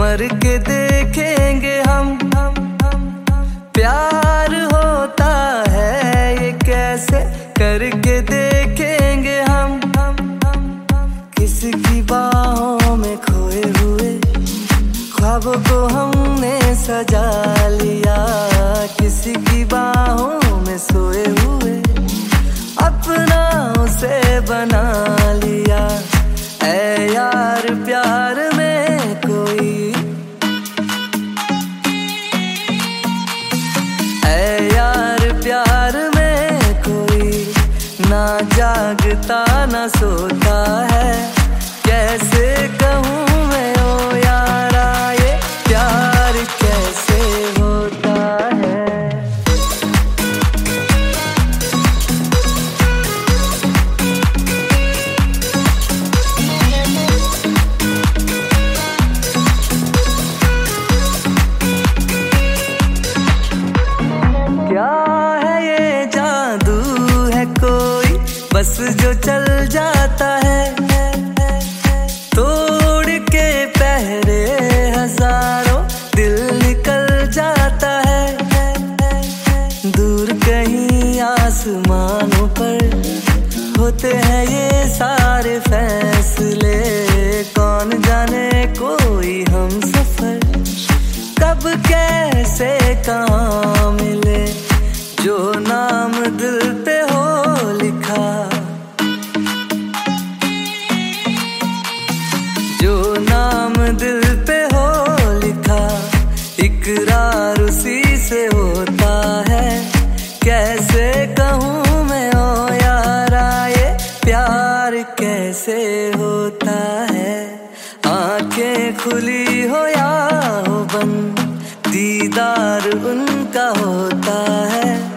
मर के देखेंगे हम प्यार होता है ये कैसे, करके देखेंगे हम। किसकी बाहों में खोए हुए ख्वाबों को हमने सजा लिया, किसी की बाहों में सोए हुए अपना उसे बना लिया। ऐ यार प्यार में कोई, ऐ यार प्यार में कोई ना जागता ना सोता है। कैसे कहूँ मैं ओ यारा ये प्यार कैसे होता है। क्या है ये जादू है कोई बस जो चल जाता है, तोड़ के पहरे हजारों दिल निकल जाता है। दूर कहीं आसमानों पर होते हैं ये सारे फैसले, कौन जाने कोई हम सफर कब कैसे कहाँ मिले। जो नाम दिल पे हो लिखा, जो नाम दिल पे हो लिखा इकरार उसी से होता है। कैसे कहूँ मैं ओ यारा ये प्यार कैसे होता है। आंखें खुली हो या हो बंद दीदार उनका होता है।